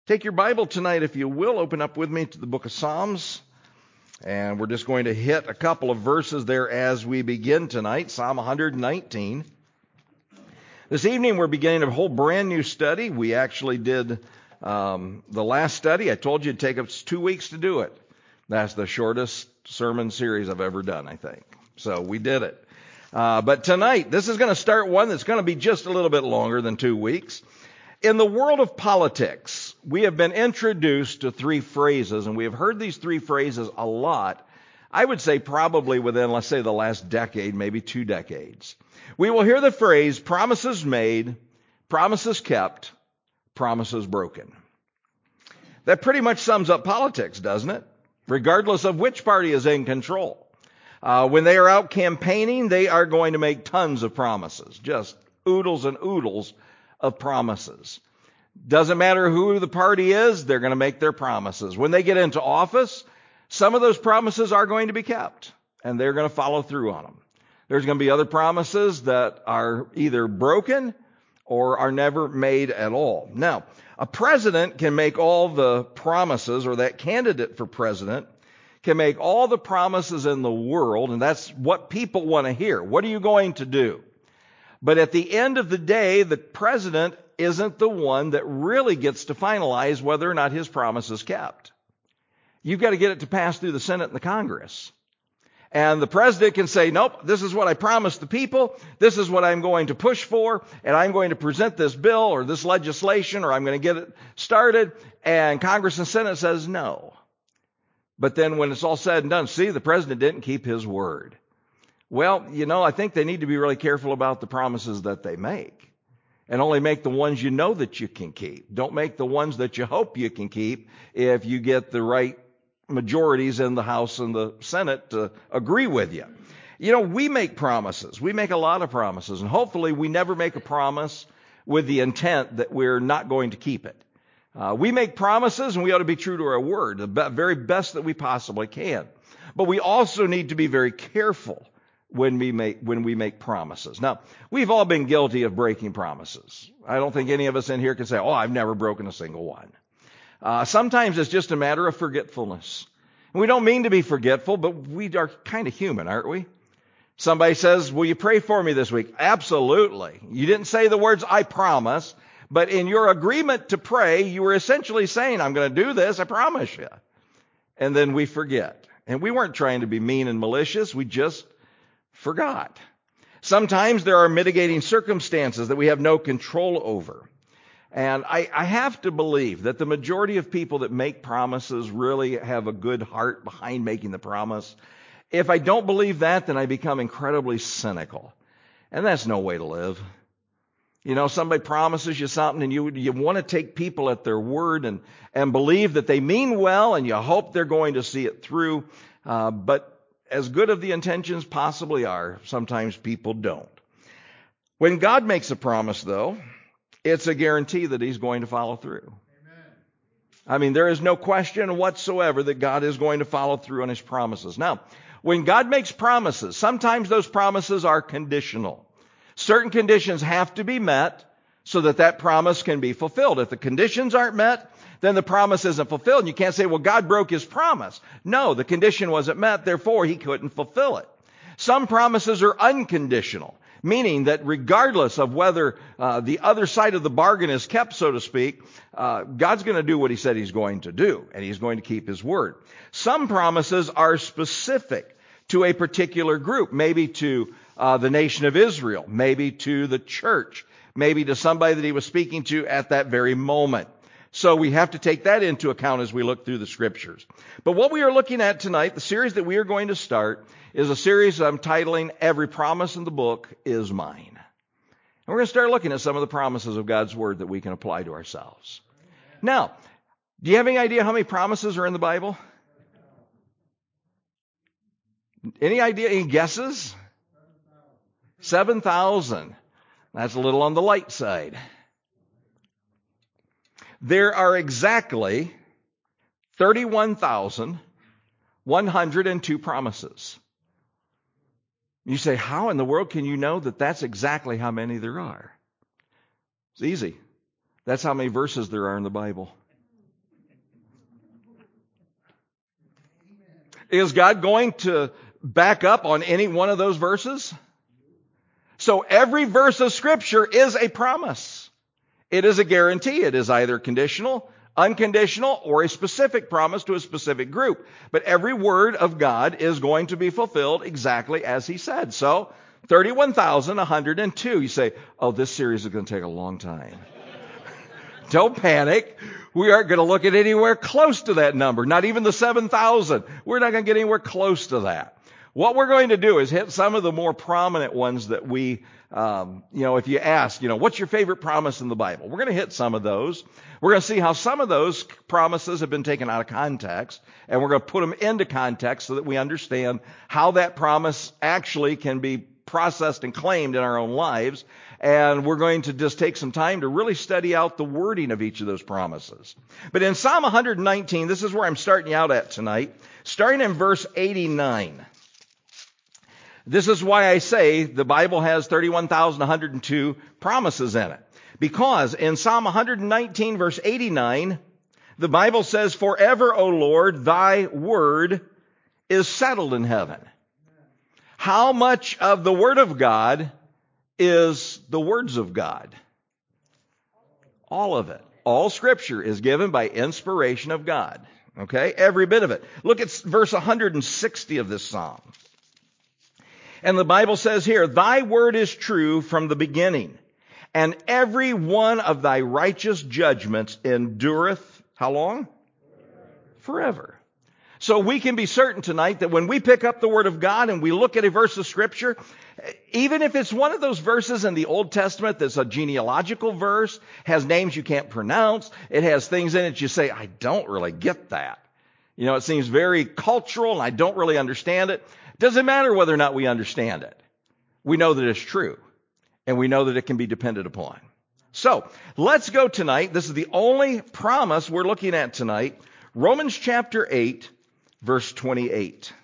Take your Bible tonight, if you will. Open up with me to the book of Psalms. And we're just going to hit a couple of verses there as we begin tonight. Psalm 119. This evening we're beginning a whole brand new study. We actually did the last study. I told you it'd take us 2 weeks to do it. That's the shortest sermon series I've ever done, I think. So we did it. But tonight, this is going to start one that's going to be just a little bit longer than 2 weeks. In the world of politics, we have been introduced to three phrases, and we have heard these three phrases a lot. I would say probably within, let's say, the last decade, maybe 2 decades. We will hear the phrase, promises made, promises kept, promises broken. That pretty much sums up politics, doesn't it? Regardless of which party is in control. When they are out campaigning, they are going to make tons of promises, just oodles and oodles of promises. Doesn't matter who the party is, they're going to make their promises. When they get into office, some of those promises are going to be kept, and they're going to follow through on them. There's going to be other promises that are either broken or are never made at all. Now, a president can make all the promises, or that candidate for president can make all the promises in the world, and that's what people want to hear. What are you going to do? But at the end of the day, the president isn't the one that really gets to finalize whether or not his promise is kept. You've got to get it to pass through the Senate and the Congress. And the president can say, nope, this is what I promised the people. This is what I'm going to push for. And I'm going to present this bill or this legislation, or I'm going to get it started. And Congress and Senate says no. But then when it's all said and done, see, the president didn't keep his word. Well, I think they need to be really careful about the promises that they make. And only make the ones you know that you can keep. Don't make the ones that you hope you can keep if you get the right majorities in the House and the Senate to agree with you. We make promises. We make a lot of promises. And hopefully we never make a promise with the intent that we're not going to keep it. We make promises, and we ought to be true to our word, the very best that we possibly can. But we also need to be very careful when we make promises. Now, we've all been guilty of breaking promises. I don't think any of us in here can say, I've never broken a single one. Sometimes it's just a matter of forgetfulness. And we don't mean to be forgetful, but we are kind of human, aren't we? Somebody says, will you pray for me this week? Absolutely. You didn't say the words, I promise, but in your agreement to pray, you were essentially saying, I'm going to do this, I promise you. And then we forget. And we weren't trying to be mean and malicious, we just forgot. Sometimes there are mitigating circumstances that we have no control over. And I have to believe that the majority of people that make promises really have a good heart behind making the promise. If I don't believe that, then I become incredibly cynical. And that's no way to live. Somebody promises you something and you want to take people at their word and believe that they mean well, and you hope they're going to see it through. But as good of the intentions possibly are, sometimes people don't. When God makes a promise, though, it's a guarantee that he's going to follow through. Amen. There is no question whatsoever that God is going to follow through on his promises. Now, when God makes promises, sometimes those promises are conditional. Certain conditions have to be met so that promise can be fulfilled. If the conditions aren't met, then the promise isn't fulfilled. And you can't say, well, God broke his promise. No, the condition wasn't met, therefore he couldn't fulfill it. Some promises are unconditional, meaning that regardless of whether the other side of the bargain is kept, so to speak, God's going to do what he said he's going to do, and he's going to keep his word. Some promises are specific to a particular group, maybe to the nation of Israel, maybe to the church, maybe to somebody that he was speaking to at that very moment. So we have to take that into account as we look through the scriptures. But what we are looking at tonight, the series that we are going to start, is a series I'm titling, Every Promise in the Book is Mine. And we're going to start looking at some of the promises of God's Word that we can apply to ourselves. Now, do you have any idea how many promises are in the Bible? Any idea? Any guesses? 7,000. That's a little on the light side. There are exactly 31,102 promises. You say, how in the world can you know that that's exactly how many there are? It's easy. That's how many verses there are in the Bible. Is God going to back up on any one of those verses? So every verse of Scripture is a promise. It is a guarantee. It is either conditional, unconditional, or a specific promise to a specific group. But every word of God is going to be fulfilled exactly as He said. So 31,102. You say, oh, this series is going to take a long time. Don't panic. We aren't going to look at anywhere close to that number, not even the 7,000. We're not going to get anywhere close to that. What we're going to do is hit some of the more prominent ones that we, if you ask, what's your favorite promise in the Bible? We're going to hit some of those. We're going to see how some of those promises have been taken out of context, and we're going to put them into context so that we understand how that promise actually can be processed and claimed in our own lives. And we're going to just take some time to really study out the wording of each of those promises. But in Psalm 119, this is where I'm starting out at tonight, starting in verse 89. This is why I say the Bible has 31,102 promises in it. Because in Psalm 119, verse 89, the Bible says, "Forever, O Lord, thy word is settled in heaven." How much of the Word of God is the words of God? All of it. All Scripture is given by inspiration of God. Okay? Every bit of it. Look at verse 160 of this psalm. And the Bible says here, "Thy word is true from the beginning, and every one of thy righteous judgments endureth," how long? Forever. So we can be certain tonight that when we pick up the Word of God and we look at a verse of Scripture, even if it's one of those verses in the Old Testament that's a genealogical verse, has names you can't pronounce, it has things in it you say, I don't really get that. It seems very cultural and I don't really understand it. Doesn't matter whether or not we understand it. We know that it's true, and we know that it can be depended upon. So let's go tonight. This is the only promise we're looking at tonight. Romans chapter 8, verse 28.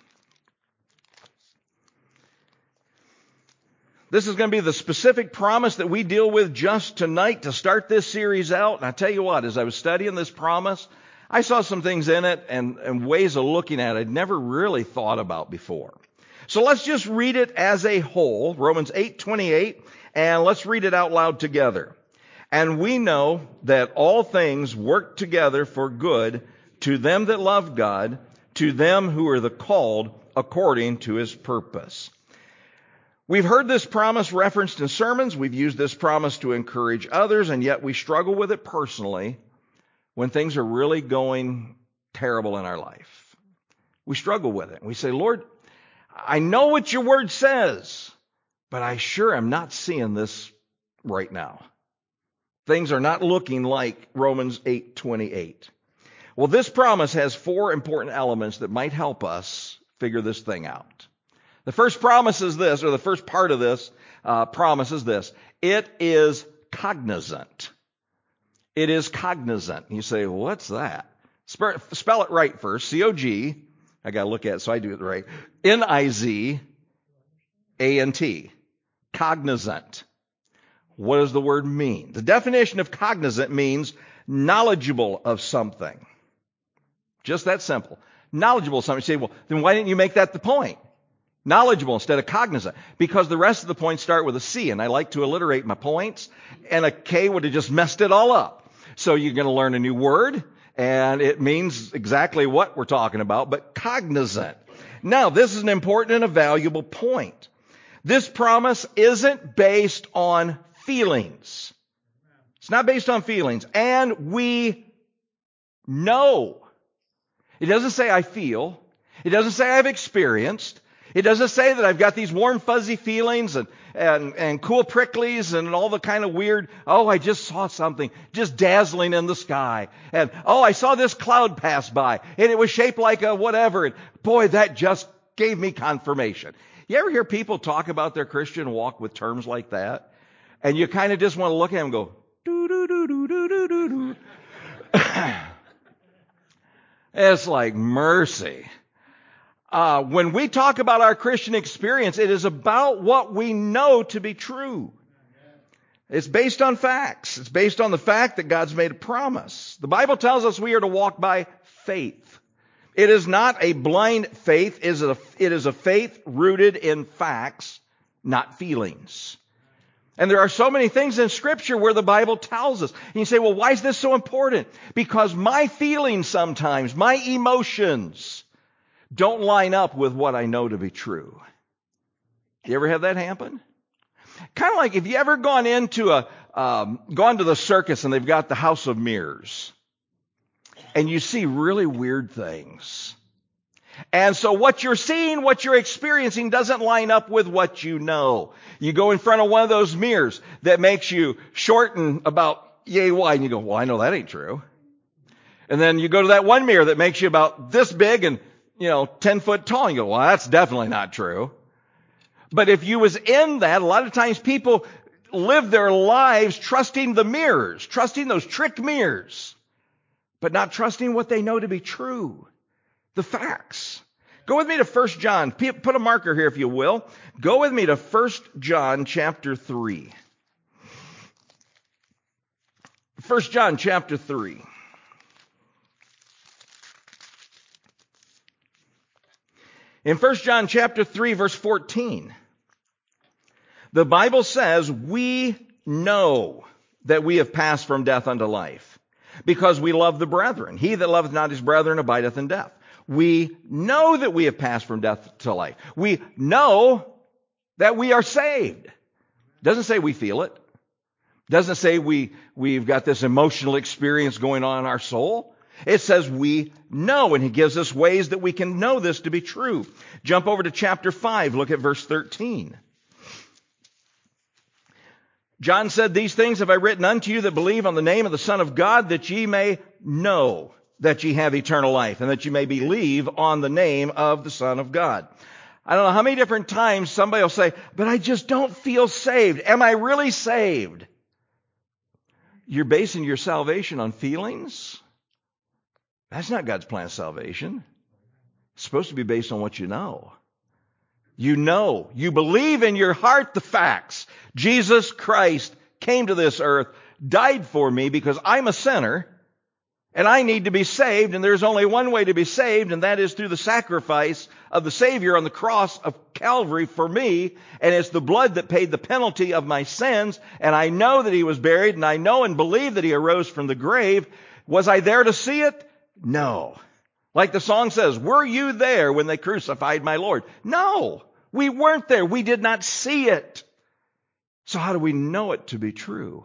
This is going to be the specific promise that we deal with just tonight to start this series out. And I tell you what, as I was studying this promise, I saw some things in it and ways of looking at it I'd never really thought about before. So let's just read it as a whole, Romans 8:28, and let's read it out loud together. "And we know that all things work together for good to them that love God, to them who are the called according to His purpose." We've heard this promise referenced in sermons. We've used this promise to encourage others, and yet we struggle with it personally when things are really going terrible in our life. We struggle with it. We say, Lord, I know what your word says, but I sure am not seeing this right now. Things are not looking like Romans 8:28. Well, this promise has 4 important elements that might help us figure this thing out. The first promise is this, or the first part of this promise is this. It is cognizant. It is cognizant. You say, well, what's that? Spell it right first. C-O-G. I got to look at it so I do it right. N-I-Z-A-N-T. Cognizant. What does the word mean? The definition of cognizant means knowledgeable of something. Just that simple. Knowledgeable of something. You say, well, then why didn't you make that the point? Knowledgeable instead of cognizant. Because the rest of the points start with a C, and I like to alliterate my points, and a K would have just messed it all up. So you're going to learn a new word, and it means exactly what we're talking about, but cognizant. Now, this is an important and a valuable point. This promise isn't based on feelings. It's not based on feelings. And we know. It doesn't say I feel. It doesn't say I've experienced. It doesn't say that I've got these warm, fuzzy feelings and cool pricklies and all the kind of weird, I just saw something just dazzling in the sky. And, I saw this cloud pass by and it was shaped like a whatever. And boy, that just gave me confirmation. You ever hear people talk about their Christian walk with terms like that? And you kind of just want to look at them and go, doo-doo-doo-doo-doo-doo-doo-doo. It's like mercy. When we talk about our Christian experience, it is about what we know to be true. It's based on facts. It's based on the fact that God's made a promise. The Bible tells us we are to walk by faith. It is not a blind faith. It is a faith rooted in facts, not feelings. And there are so many things in Scripture where the Bible tells us. And you say, well, why is this so important? Because my feelings sometimes, my emotions, don't line up with what I know to be true. You ever have that happen? Kind of like if you ever gone to the circus and they've got the House of Mirrors, and you see really weird things. And so what you're seeing, what you're experiencing doesn't line up with what you know. You go in front of one of those mirrors that makes you shorten about yay wide, and you go, well, I know that ain't true. And then you go to that one mirror that makes you about this big and, 10 foot tall, and you go, well, that's definitely not true. But if you was in that, a lot of times people live their lives trusting the mirrors, trusting those trick mirrors, but not trusting what they know to be true. The facts. Go with me to 1 John. Put a marker here if you will. Go with me to 1 John chapter 3. 1 John chapter 3. In 1 John chapter 3 verse 14, the Bible says, we know that we have passed from death unto life, because we love the brethren. He that loveth not his brethren abideth in death. We know that we have passed from death to life. We know that we are saved. Doesn't say we feel it. Doesn't say we've got this emotional experience going on in our soul. It says we know, and he gives us ways that we can know this to be true. Jump over to chapter 5. Look at verse 13. John said, these things have I written unto you that believe on the name of the Son of God, that ye may know that ye have eternal life, and that ye may believe on the name of the Son of God. I don't know how many different times somebody will say, but I just don't feel saved. Am I really saved? You're basing your salvation on feelings? That's not God's plan of salvation. It's supposed to be based on what you know. You know, you believe in your heart the facts. Jesus Christ came to this earth, died for me because I'm a sinner, and I need to be saved, and there's only one way to be saved, and that is through the sacrifice of the Savior on the cross of Calvary for me, and it's the blood that paid the penalty of my sins, and I know that he was buried, and I know and believe that he arose from the grave. Was I there to see it? No. Like the song says, were you there when they crucified my Lord? No, we weren't there. We did not see it. So how do we know it to be true?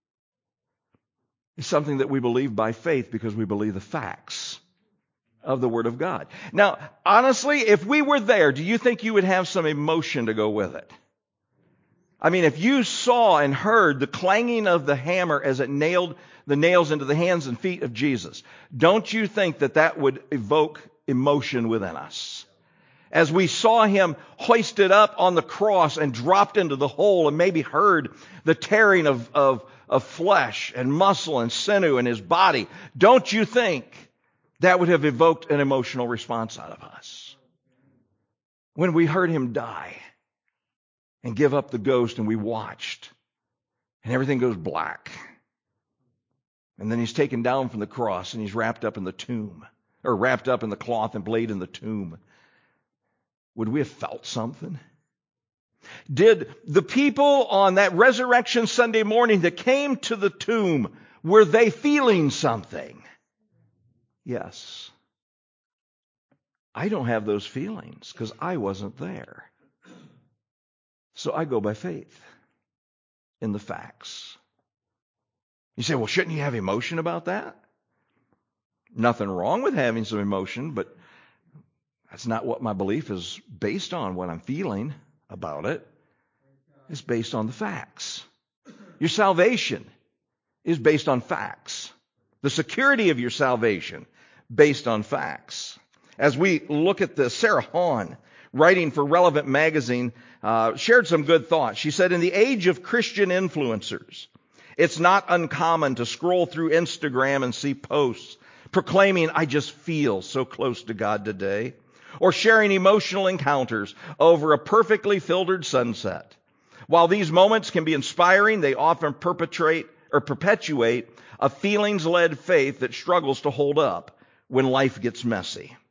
It's something that we believe by faith because we believe the facts of the Word of God. Now, honestly, if we were there, do you think you would have some emotion to go with it? I mean, if you saw and heard the clanging of the hammer as it nailed the nails into the hands and feet of Jesus, don't you think that that would evoke emotion within us? As we saw him hoisted up on the cross and dropped into the hole, and maybe heard the tearing of flesh and muscle and sinew in his body, don't you think that would have evoked an emotional response out of us? When we heard him die and give up the ghost, and we watched, and everything goes black, and then he's taken down from the cross and he's wrapped up in the tomb, or wrapped up in the cloth and laid in the tomb, would we have felt something? Did the people on that Resurrection Sunday morning that came to the tomb, were they feeling something? Yes. I don't have those feelings because I wasn't there. So I go by faith in the facts. You say, well, shouldn't you have emotion about that? Nothing wrong with having some emotion, but that's not what my belief is based on, what I'm feeling about it. It's based on the facts. Your salvation is based on facts. The security of your salvation based on facts. As we look at this, Sarah Hahn, writing for Relevant Magazine, shared some good thoughts. She said, in the age of Christian influencers, it's not uncommon to scroll through Instagram and see posts proclaiming, I just feel so close to God today, or sharing emotional encounters over a perfectly filtered sunset. While these moments can be inspiring, they often perpetuate a feelings-led faith that struggles to hold up when life gets messy.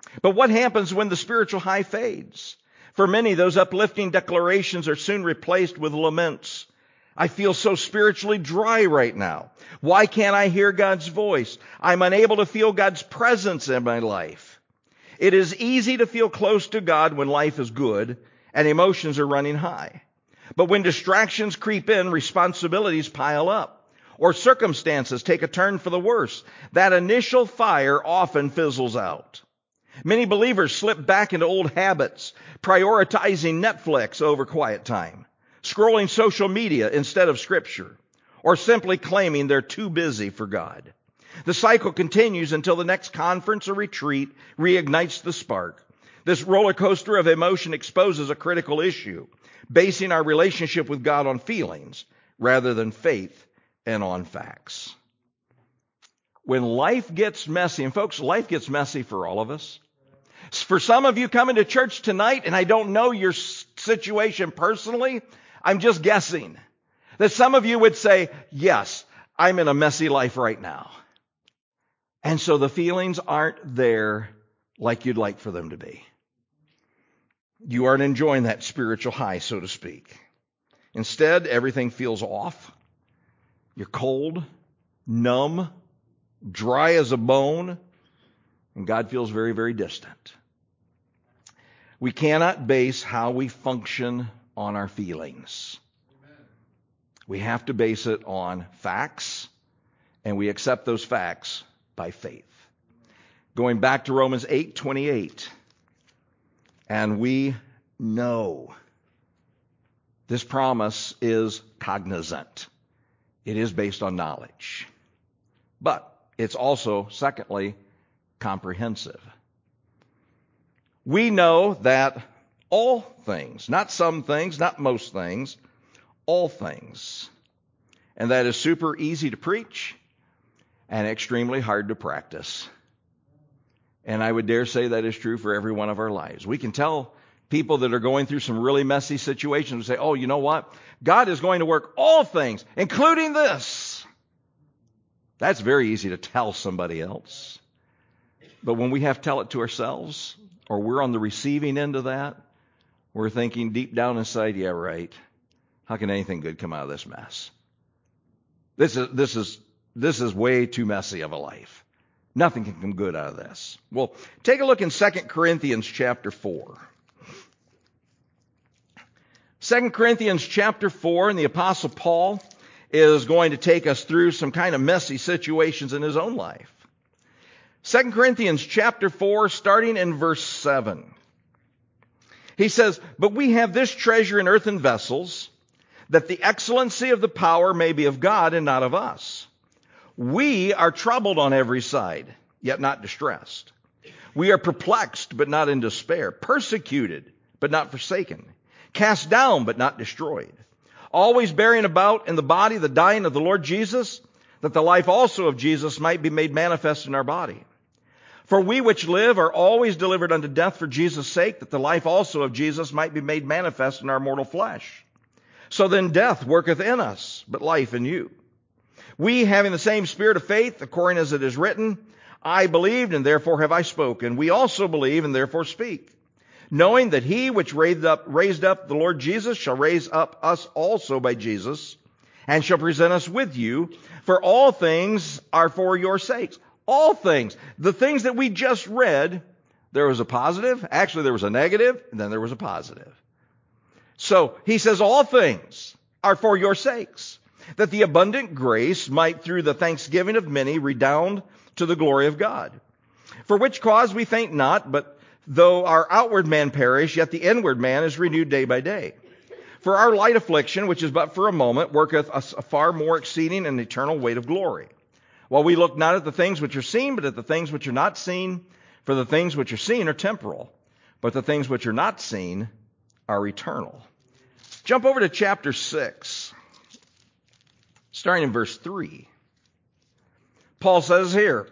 But what happens when the spiritual high fades? For many, those uplifting declarations are soon replaced with laments. I feel so spiritually dry right now. Why can't I hear God's voice? I'm unable to feel God's presence in my life. It is easy to feel close to God when life is good and emotions are running high. But when distractions creep in, responsibilities pile up, or circumstances take a turn for the worse, that initial fire often fizzles out. Many believers slip back into old habits, prioritizing Netflix over quiet time, scrolling social media instead of Scripture, or simply claiming they're too busy for God. The cycle continues until the next conference or retreat reignites the spark. This roller coaster of emotion exposes a critical issue, basing our relationship with God on feelings rather than faith and on facts. When life gets messy, and folks, life gets messy for all of us. For some of you coming to church tonight, and I don't know your situation personally, I'm just guessing that some of you would say, yes, I'm in a messy life right now. And so the feelings aren't there like you'd like for them to be. You aren't enjoying that spiritual high, so to speak. Instead, everything feels off. You're cold, numb, dry as a bone, and God feels very, very distant. We cannot base how we function on our feelings. We have to base it on facts, and we accept those facts by faith. Going back to Romans 8:28, and we know this promise is cognizant. It is based on knowledge. But it's also, secondly, comprehensive. We know that all things, not some things, not most things, all things. And that is super easy to preach and extremely hard to practice. And I would dare say that is true for every one of our lives. We can tell people that are going through some really messy situations and say, oh, you know what? God is going to work all things, including this. That's very easy to tell somebody else. But when we have to tell it to ourselves, or we're on the receiving end of that, we're thinking deep down inside, yeah, right. How can anything good come out of this mess? This is way too messy of a life. Nothing can come good out of this. Well, take a look in 2 Corinthians chapter 4. 2 Corinthians chapter 4, and the Apostle Paul is going to take us through some kind of messy situations in his own life. 2 Corinthians chapter 4, starting in verse 7. He says, but we have this treasure in earthen vessels, that the excellency of the power may be of God and not of us. We are troubled on every side, yet not distressed. We are perplexed, but not in despair. Persecuted, but not forsaken. Cast down, but not destroyed. Always bearing about in the body the dying of the Lord Jesus, that the life also of Jesus might be made manifest in our body. For we which live are always delivered unto death for Jesus' sake, that the life also of Jesus might be made manifest in our mortal flesh. So then death worketh in us, but life in you. We, having the same spirit of faith, according as it is written, I believed, and therefore have I spoken. We also believe, and therefore speak. Knowing that he which raised up the Lord Jesus shall raise up us also by Jesus, and shall present us with you. For all things are for your sakes. All things. The things that we just read, there was a positive, actually there was a negative, and then there was a positive. So he says all things are for your sakes, that the abundant grace might through the thanksgiving of many redound to the glory of God. For which cause we faint not, but though our outward man perish, yet the inward man is renewed day by day. For our light affliction, which is but for a moment, worketh us a far more exceeding and eternal weight of glory. While we look not at the things which are seen, but at the things which are not seen. For the things which are seen are temporal, but the things which are not seen are eternal. Jump over to chapter 6, starting in verse 3. Paul says here,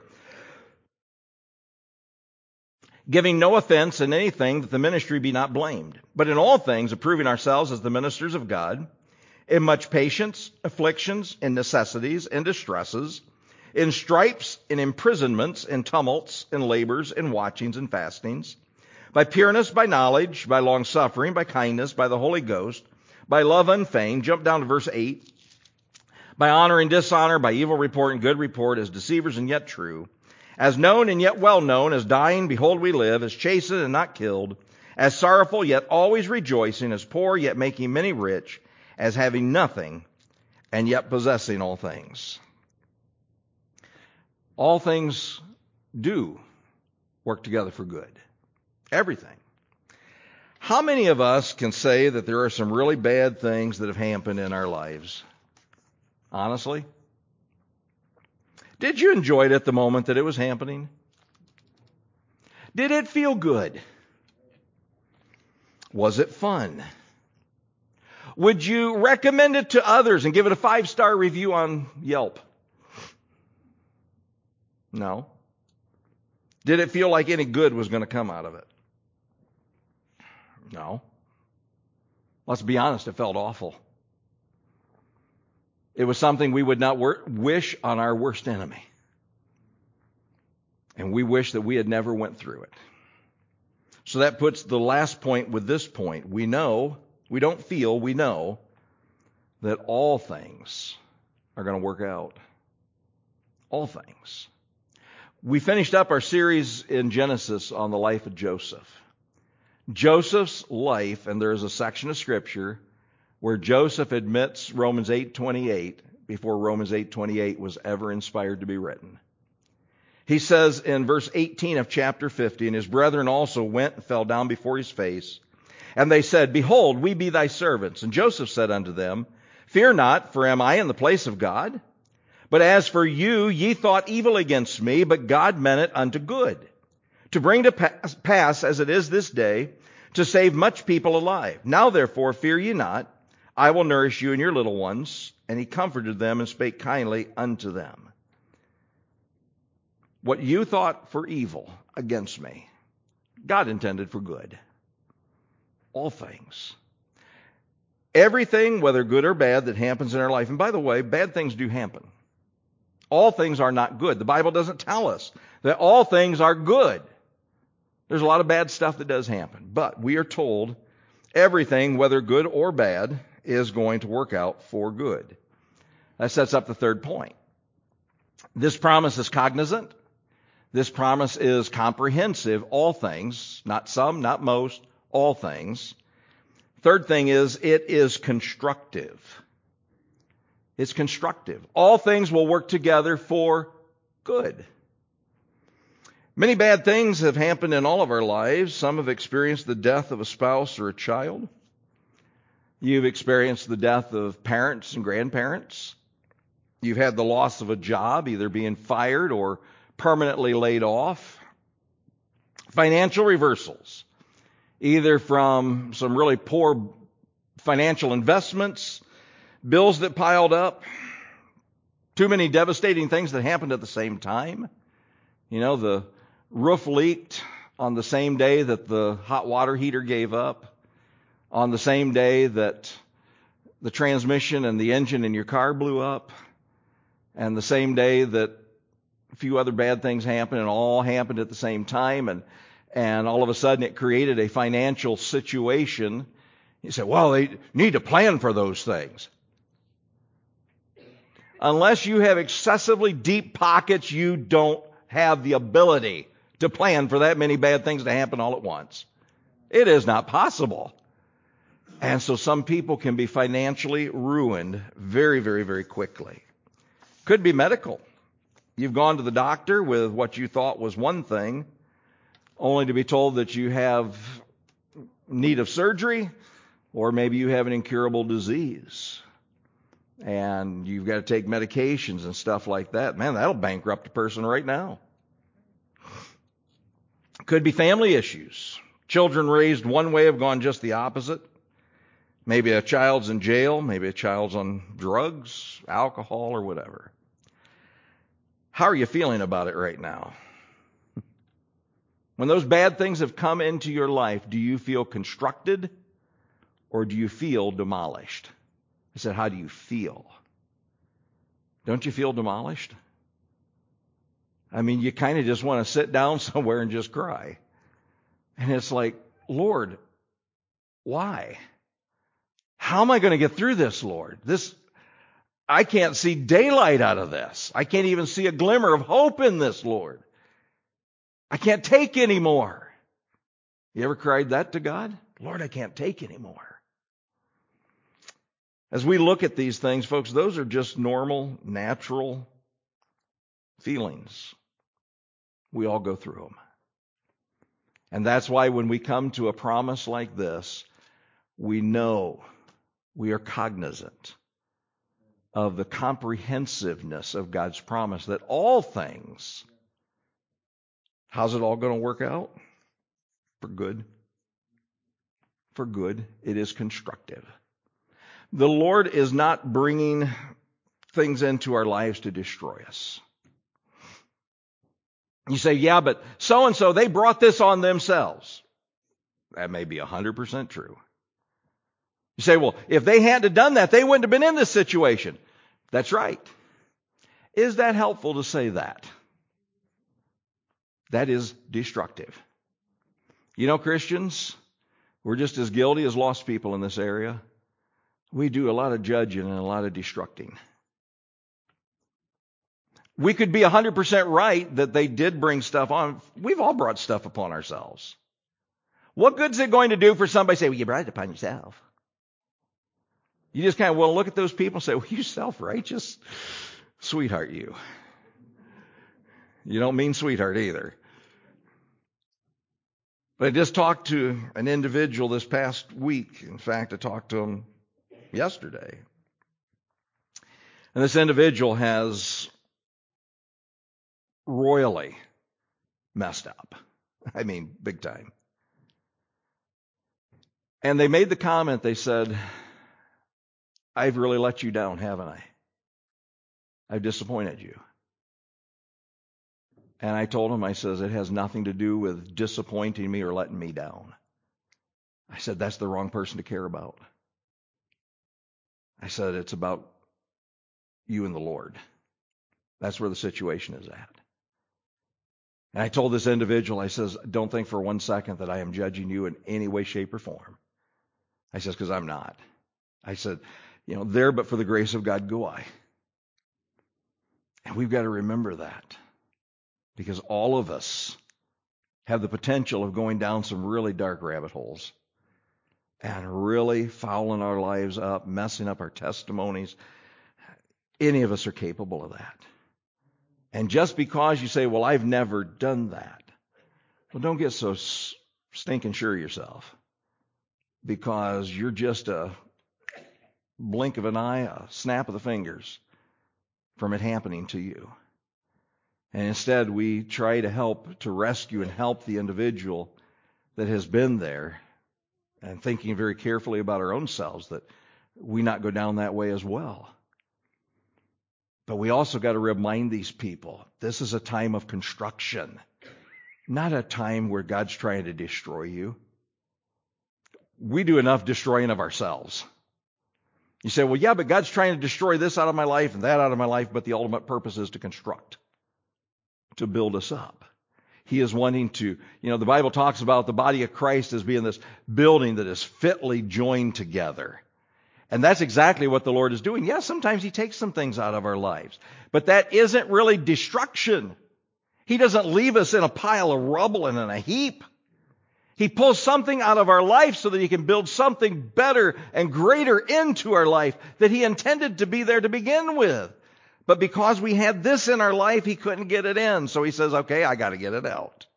giving no offense in anything that the ministry be not blamed, but in all things approving ourselves as the ministers of God, in much patience, afflictions, and necessities, and distresses, in stripes, in imprisonments, in tumults, in labors, in watchings and fastings, by pureness, by knowledge, by long-suffering, by kindness, by the Holy Ghost, by love unfeigned. Jump down to verse 8. By honor and dishonor, by evil report and good report, as deceivers and yet true, as known and yet well known, as dying, behold we live, as chastened and not killed, as sorrowful yet always rejoicing, as poor yet making many rich, as having nothing and yet possessing all things. All things do work together for good. Everything. How many of us can say that there are some really bad things that have happened in our lives? Honestly? Did you enjoy it at the moment that it was happening? Did it feel good? Was it fun? Would you recommend it to others and give it a 5-star review on Yelp? No. Did it feel like any good was going to come out of it? No. Let's be honest, it felt awful. It was something we would not wish on our worst enemy. And we wish that we had never went through it. So that puts the last point with this point. We know that all things are going to work out. All things. We finished up our series in Genesis on the life of Joseph. Joseph's life, and there is a section of Scripture where Joseph admits Romans 8:28 before Romans 8:28 was ever inspired to be written. He says in verse 18 of chapter 50, and his brethren also went and fell down before his face. And they said, Behold, we be thy servants. And Joseph said unto them, Fear not, for am I in the place of God? But as for you, ye thought evil against me, but God meant it unto good, to bring to pass as it is this day, to save much people alive. Now therefore fear ye not, I will nourish you and your little ones. And he comforted them and spake kindly unto them. What you thought for evil against me, God intended for good. All things. Everything, whether good or bad, that happens in our life. And by the way, bad things do happen. All things are not good. The Bible doesn't tell us that all things are good. There's a lot of bad stuff that does happen. But we are told everything, whether good or bad, is going to work out for good. That sets up the third point. This promise is cognizant. This promise is comprehensive. All things, not some, not most, all things. Third thing is, it is constructive. It's constructive. All things will work together for good. Many bad things have happened in all of our lives. Some have experienced the death of a spouse or a child. You've experienced the death of parents and grandparents. You've had the loss of a job, either being fired or permanently laid off. Financial reversals, either from some really poor financial investments, bills that piled up, too many devastating things that happened at the same time. You know, the roof leaked on the same day that the hot water heater gave up, on the same day that the transmission and the engine in your car blew up, and the same day that a few other bad things happened, and all happened at the same time, and all of a sudden it created a financial situation. You say, well, they need to plan for those things. Unless you have excessively deep pockets, you don't have the ability to plan for that many bad things to happen all at once. It is not possible. And so some people can be financially ruined very, very, very quickly. Could be medical. You've gone to the doctor with what you thought was one thing, only to be told that you have need of surgery, or maybe you have an incurable disease. And you've got to take medications and stuff like that. Man, that'll bankrupt a person right now. Could be family issues. Children raised one way have gone just the opposite. Maybe a child's in jail, maybe a child's on drugs, alcohol, or whatever. How are you feeling about it right now? When those bad things have come into your life, do you feel constructed or do you feel demolished? I said, how do you feel? Don't you feel demolished? I mean, you kind of just want to sit down somewhere and just cry. And it's like, Lord, why? How am I going to get through this, Lord? I can't see daylight out of this. I can't even see a glimmer of hope in this, Lord. I can't take anymore. You ever cried that to God? Lord, I can't take anymore. As we look at these things, folks, those are just normal, natural feelings. We all go through them. And that's why when we come to a promise like this, we know, we are cognizant of the comprehensiveness of God's promise that all things, how's it all going to work out? For good. For good. It is constructive. The Lord is not bringing things into our lives to destroy us. You say, yeah, but so-and-so, they brought this on themselves. That may be 100% true. You say, well, if they hadn't done that, they wouldn't have been in this situation. That's right. Is that helpful to say that? That is destructive. You know, Christians, we're just as guilty as lost people in this area. We do a lot of judging and a lot of destructing. We could be 100% right that they did bring stuff on. We've all brought stuff upon ourselves. What good is it going to do for somebody to say, well, you brought it upon yourself? You just kind of want to look at those people and say, well, you self-righteous sweetheart, you. You don't mean sweetheart either. But I just talked to an individual this past week. In fact, I talked to him yesterday. And this individual has royally messed up. I mean, big time. And they made the comment, they said, I've really let you down, haven't I? I've disappointed you. And I told him, I says, it has nothing to do with disappointing me or letting me down. I said, that's the wrong person to care about. I said, it's about you and the Lord. That's where the situation is at. And I told this individual, I says, don't think for 1 second that I am judging you in any way, shape, or form. I says, because I'm not. I said, there but for the grace of God go I. And we've got to remember that. Because all of us have the potential of going down some really dark rabbit holes and really fouling our lives up, messing up our testimonies. Any of us are capable of that. And just because you say, well, I've never done that, well, don't get so stinking sure of yourself. Because you're just a blink of an eye, a snap of the fingers from it happening to you. And instead, we try to rescue and help the individual that has been there, and thinking very carefully about our own selves that we not go down that way as well. But we also got to remind these people, this is a time of construction, not a time where God's trying to destroy you. We do enough destroying of ourselves. You say, well, yeah, but God's trying to destroy this out of my life and that out of my life, but the ultimate purpose is to construct, to build us up. He is wanting to, the Bible talks about the body of Christ as being this building that is fitly joined together. And that's exactly what the Lord is doing. Yes, sometimes He takes some things out of our lives, but that isn't really destruction. He doesn't leave us in a pile of rubble and in a heap. He pulls something out of our life so that He can build something better and greater into our life that He intended to be there to begin with. But because we had this in our life, He couldn't get it in. So He says, okay, I got to get it out.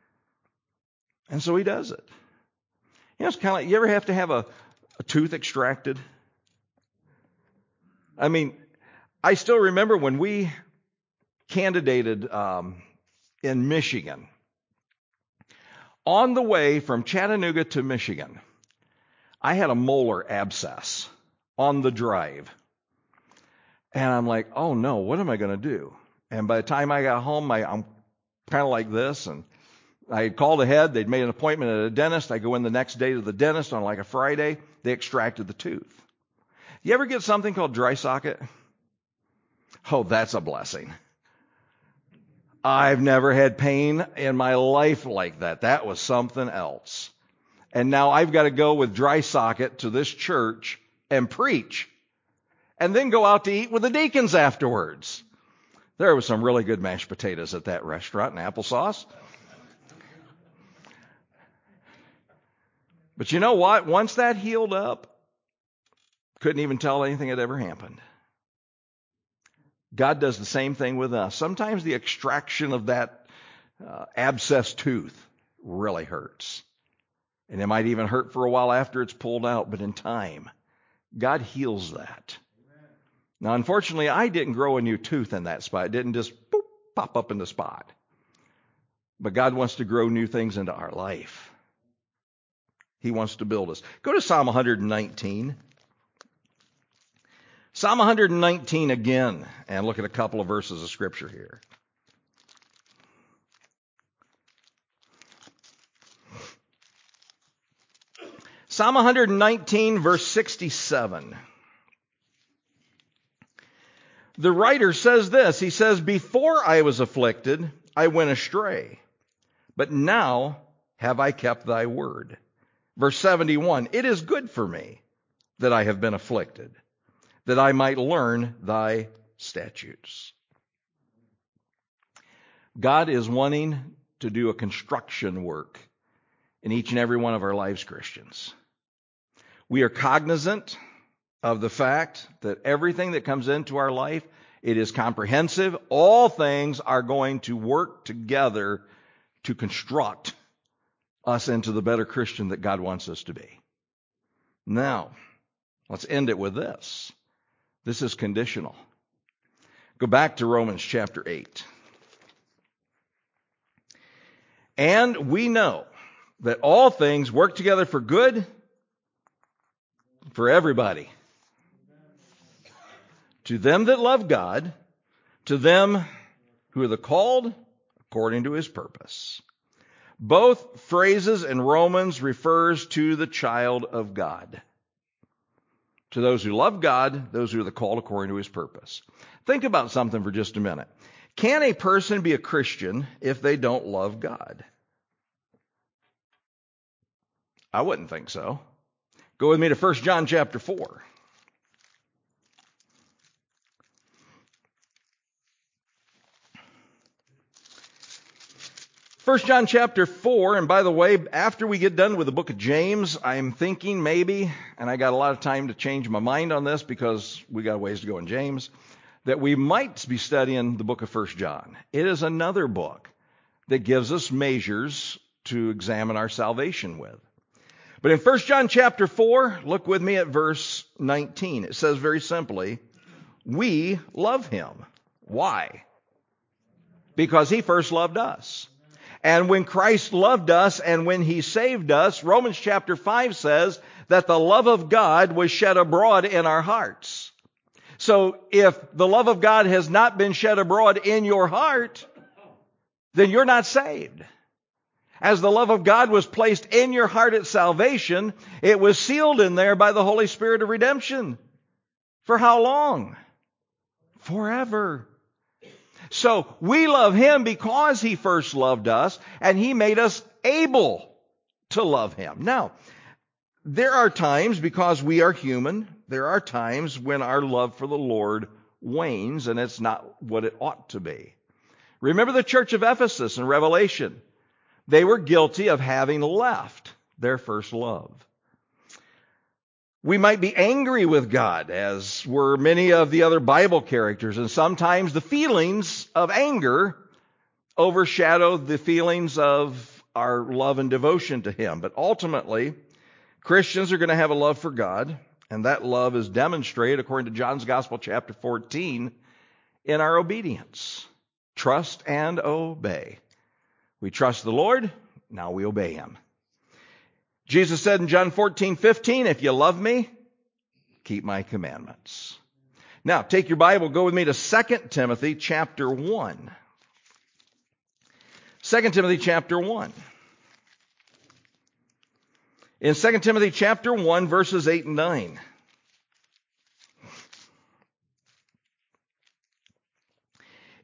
And so He does it. It's kind of like, you ever have to have a tooth extracted? I mean, I still remember when we candidated in Michigan. On the way from Chattanooga to Michigan, I had a molar abscess on the drive. And I'm like, oh no, what am I going to do? And by the time I got home, I'm kind of like this. And I called ahead. They'd made an appointment at a dentist. I go in the next day to the dentist on like a Friday. They extracted the tooth. You ever get something called dry socket? Oh, that's a blessing. I've never had pain in my life like that. That was something else. And now I've got to go with dry socket to this church and preach, and then go out to eat with the deacons afterwards. There was some really good mashed potatoes at that restaurant and applesauce. But you know what? Once that healed up, couldn't even tell anything had ever happened. God does the same thing with us. Sometimes the extraction of that abscess tooth really hurts. And it might even hurt for a while after it's pulled out, but in time, God heals that. Now, unfortunately, I didn't grow a new tooth in that spot. It didn't just boop, pop up in the spot. But God wants to grow new things into our life. He wants to build us. Go to Psalm 119. Psalm 119 again, and look at a couple of verses of Scripture here. Psalm 119, verse 67. The writer says this. He says, "Before I was afflicted, I went astray, but now have I kept thy word." Verse 71, "It is good for me that I have been afflicted, that I might learn thy statutes." God is wanting to do a construction work in each and every one of our lives, Christians. We are cognizant of the fact that everything that comes into our life, it is comprehensive. All things are going to work together to construct us into the better Christian that God wants us to be. Now, let's end it with this. This is conditional. Go back to Romans chapter 8. "And we know that all things work together for good for everybody. To them that love God, to them who are the called according to his purpose." Both phrases in Romans refers to the child of God. To those who love God, those who are the called according to his purpose. Think about something for just a minute. Can a person be a Christian if they don't love God? I wouldn't think so. Go with me to 1 John chapter 4. 1 John chapter 4, and by the way, after we get done with the book of James, I'm thinking maybe, and I got a lot of time to change my mind on this because we got a ways to go in James, that we might be studying the book of 1 John. It is another book that gives us measures to examine our salvation with. But in 1 John chapter 4, look with me at verse 19. It says very simply, "We love him." Why? Because he first loved us. And when Christ loved us and when he saved us, Romans chapter 5 says that the love of God was shed abroad in our hearts. So if the love of God has not been shed abroad in your heart, then you're not saved. As the love of God was placed in your heart at salvation, it was sealed in there by the Holy Spirit of redemption. For how long? Forever. So we love him because he first loved us, and he made us able to love him. Now, there are times, because we are human, there are times when our love for the Lord wanes, and it's not what it ought to be. Remember the church of Ephesus in Revelation. They were guilty of having left their first love. We might be angry with God, as were many of the other Bible characters, and sometimes the feelings of anger overshadow the feelings of our love and devotion to him. But ultimately, Christians are going to have a love for God, and that love is demonstrated, according to John's Gospel, chapter 14, in our obedience. Trust and obey. We trust the Lord, now we obey him. Jesus said in John 14:15, "If you love me, keep my commandments." Now, take your Bible, go with me to 2 Timothy chapter 1. 2 Timothy chapter 1. In 2 Timothy chapter 1, verses 8 and 9.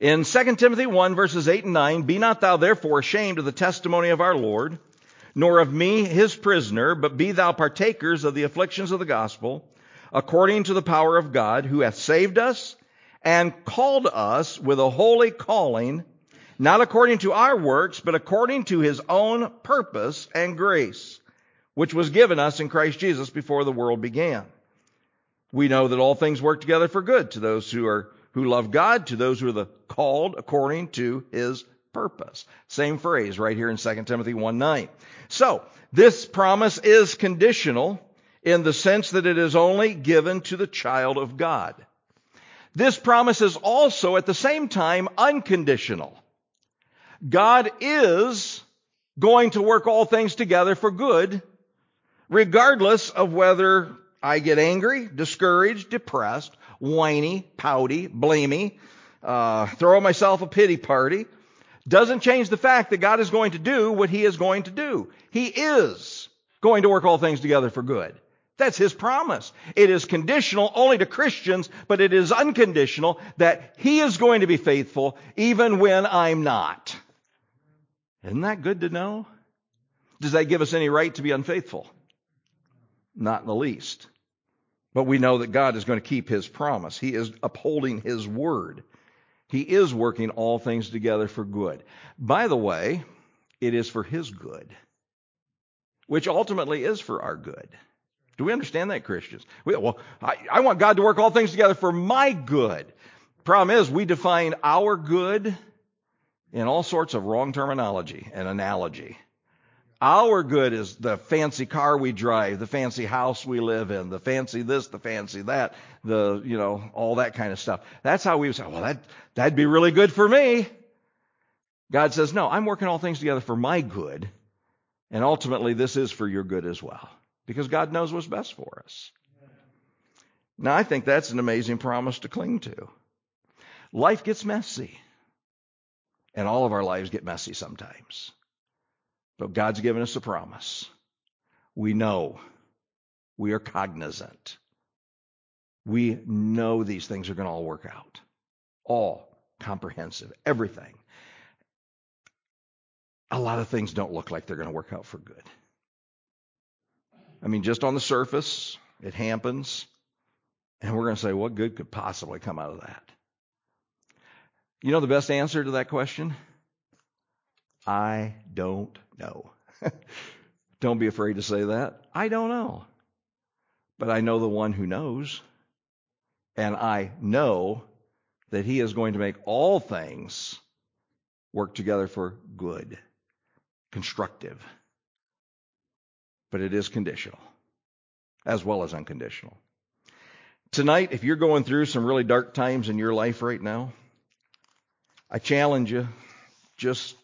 In 2 Timothy 1, verses 8 and 9, be not thou therefore ashamed of the testimony of our Lord, nor of me his prisoner, but be thou partakers of the afflictions of the gospel, according to the power of God, who hath saved us and called us with a holy calling, not according to our works, but according to his own purpose and grace, which was given us in Christ Jesus before the world began. We know that all things work together for good to those who love God, to those who are the called according to his purpose. Same phrase right here in 2 Timothy 1:9. So, this promise is conditional in the sense that it is only given to the child of God. This promise is also at the same time unconditional. God is going to work all things together for good, regardless of whether I get angry, discouraged, depressed, whiny, pouty, blamey, throw myself a pity party. Doesn't change the fact that God is going to do what he is going to do. He is going to work all things together for good. That's his promise. It is conditional only to Christians, but it is unconditional that he is going to be faithful even when I'm not. Isn't that good to know? Does that give us any right to be unfaithful? Not in the least. But we know that God is going to keep his promise. He is upholding his word. He is working all things together for good. By the way, it is for his good, which ultimately is for our good. Do we understand that, Christians? I want God to work all things together for my good. Problem is, we define our good in all sorts of wrong terminology and analogy. Our good is the fancy car we drive, the fancy house we live in, the fancy this, the fancy that, all that kind of stuff. That's how we say, well, that'd be really good for me. God says, no, I'm working all things together for my good. And ultimately, this is for your good as well. Because God knows what's best for us. Now, I think that's an amazing promise to cling to. Life gets messy. And all of our lives get messy sometimes. But God's given us a promise. We know. We are cognizant. We know these things are going to all work out. All comprehensive. Everything. A lot of things don't look like they're going to work out for good. I mean, just on the surface, it happens. And we're going to say, what good could possibly come out of that? You know the best answer to that question? I don't know. Don't be afraid to say that. I don't know. But I know the one who knows. And I know that he is going to make all things work together for good, constructive. But it is conditional, as well as unconditional. Tonight, if you're going through some really dark times in your life right now, I challenge you, just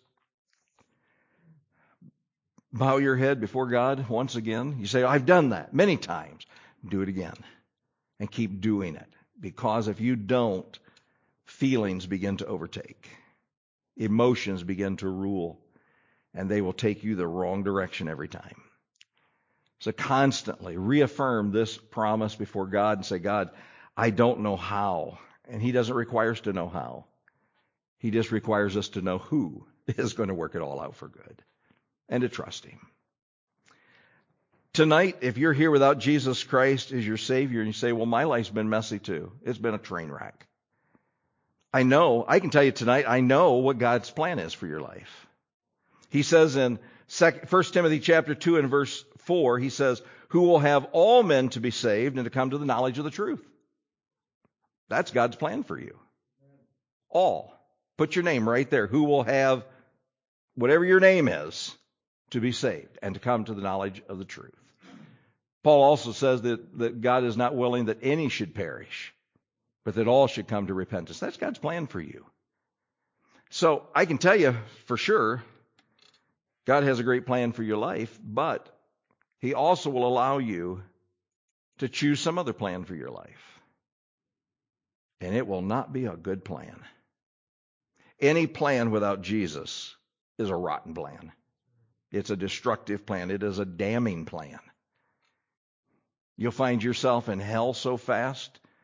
bow your head before God once again. You say, I've done that many times. Do it again. And keep doing it. Because if you don't, feelings begin to overtake. Emotions begin to rule. And they will take you the wrong direction every time. So constantly reaffirm this promise before God and say, God, I don't know how. And he doesn't require us to know how. He just requires us to know who is going to work it all out for good and to trust him. Tonight, if you're here without Jesus Christ as your Savior and you say, well, my life's been messy too. It's been a train wreck. I can tell you tonight, I know what God's plan is for your life. He says in 1 Timothy chapter 2 and verse 4, he says, who will have all men to be saved and to come to the knowledge of the truth. That's God's plan for you. All. Put your name right there. Who will have whatever your name is to be saved and to come to the knowledge of the truth. Paul also says that God is not willing that any should perish, but that all should come to repentance. That's God's plan for you. So I can tell you for sure, God has a great plan for your life, but he also will allow you to choose some other plan for your life. And it will not be a good plan. Any plan without Jesus is a rotten plan. It's a destructive plan. It is a damning plan. You'll find yourself in hell so fast,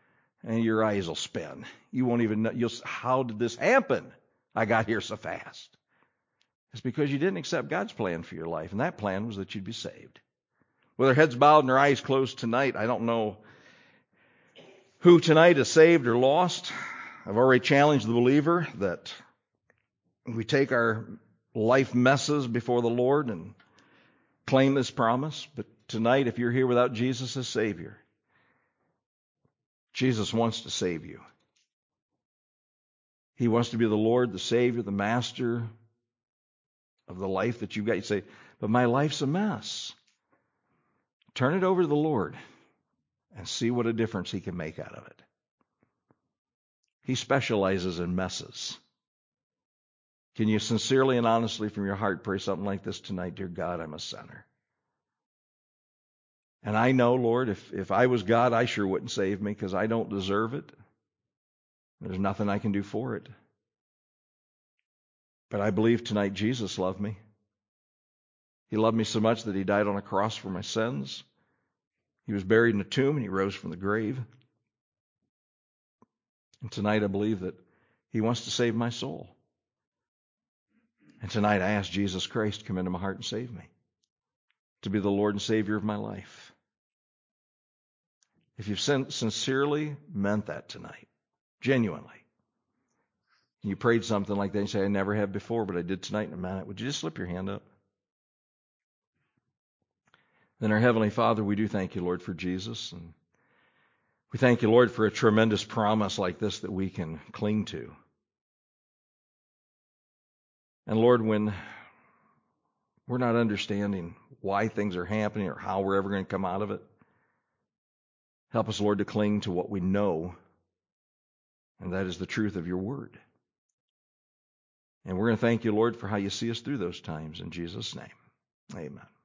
and your eyes will spin. You won't even know, how did this happen? I got here so fast. It's because you didn't accept God's plan for your life, and that plan was that you'd be saved. With our heads bowed and our eyes closed tonight, I don't know who tonight is saved or lost. I've already challenged the believer that we take our life messes before the Lord and claim this promise. But tonight, if you're here without Jesus as Savior, Jesus wants to save you. He wants to be the Lord, the Savior, the Master of the life that you've got. You say, but my life's a mess. Turn it over to the Lord and see what a difference He can make out of it. He specializes in messes. Can you sincerely and honestly from your heart pray something like this tonight? Dear God, I'm a sinner. And I know, Lord, if I was God, I sure wouldn't save me because I don't deserve it. There's nothing I can do for it. But I believe tonight Jesus loved me. He loved me so much that He died on a cross for my sins. He was buried in a tomb and He rose from the grave. And tonight I believe that He wants to save my soul. And tonight I ask Jesus Christ to come into my heart and save me, to be the Lord and Savior of my life. If you've sincerely meant that tonight, genuinely, and you prayed something like that, and you say, I never have before, but I did tonight in a minute, would you just slip your hand up? Then our Heavenly Father, we do thank you, Lord, for Jesus. And we thank you, Lord, for a tremendous promise like this that we can cling to. And Lord, when we're not understanding why things are happening or how we're ever going to come out of it, help us, Lord, to cling to what we know, and that is the truth of your word. And we're going to thank you, Lord, for how you see us through those times. In Jesus' name, amen.